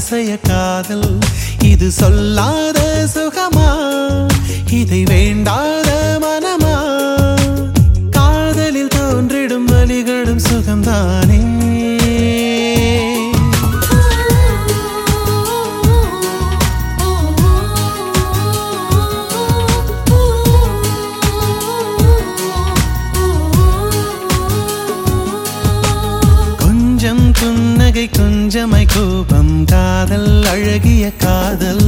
அதிசய காதல் இது சொல்லாத சுகமா இதை வேண்டாத மனமா காதலில் தோன்றிடும் வலிகளும் சுகம்தானே கொஞ்சம் புன்னகை கொஞ்சமை கோபம் காதல் அழகிய காதல்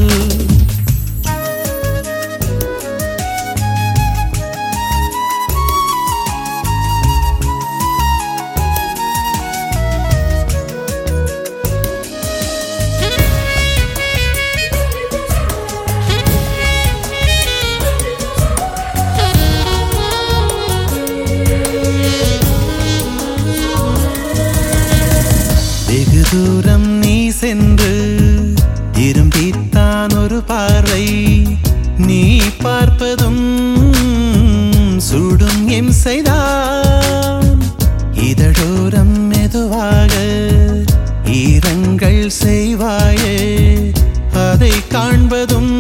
வெகு தூரம் நீ சென்று திரும்பித்தான் ஒரு பார்வை நீ பார்ப்பதும் சுடும் இம்சைதான் இதழோரம் மெதுவாக ஈரங்கள் செய்வாயே அதை காண்பதும்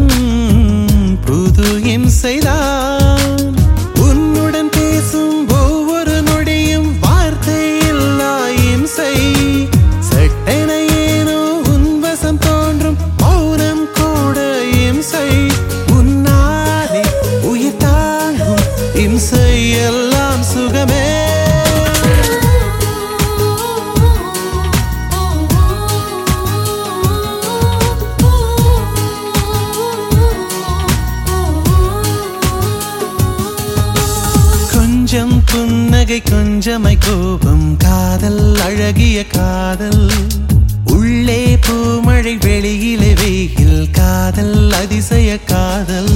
புது இம்சைதான் உன்னுடன் பேசும் ஒவ்வொரு நொடியும் வார்த்தை இல்லா இம்சை சட்டென ஏனோ உன் வசம் தோன்றும் மௌனம் கூட இம்சை உன்னாலே உயிர் தாங்கும் இம்சை எல்லாம் சுகமே கொஞ்சம் புன்னகை கொஞ்சமை கோபம் காதல் அழகிய காதல் உள்ளே பூமழை வெளியிலே வெயில் காதல் அதிசய காதல்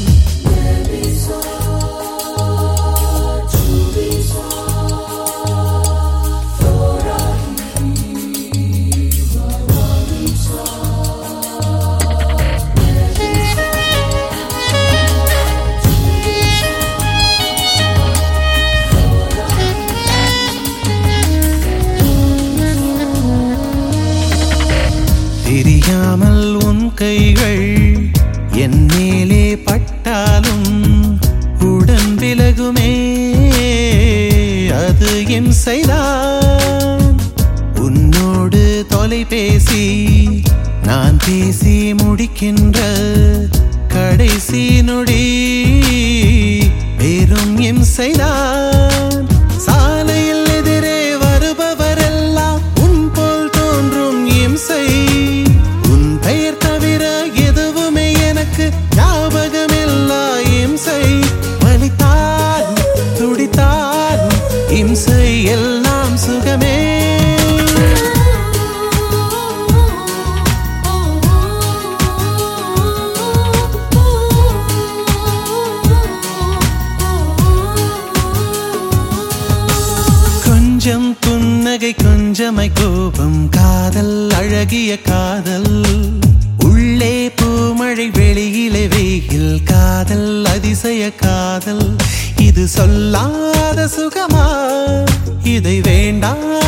தெரியாமல் உன் கைகள் என் மேலே பட்டாலும் உடன் விலகுமே அது இம்சைதான் உன்னோடு தொலைபேசி நான் பேசி முடிக்கின்ற கடைசி நொடி பெரும் இம்சைதான் சாலையில் எதிரே வருபவரெல்லாம் உன் போல் தோன்றும் இம்சை உன் பெயர் தவிர எதுவுமே எனக்கு ஞாபகமில்லா இம்சை வலித்தாலும் துடித்தாலும் இம்சை எல்லாம் சுகமே கொஞ்சம் புன்னகை கொஞ்சமை கோபம் காதல் அழகிய காதல் உள்ளே பூமழை வெளியிலே வெயில் காதல் அதிசய காதல் இது சொல்லாத சுகமா இதை வேண்டாம்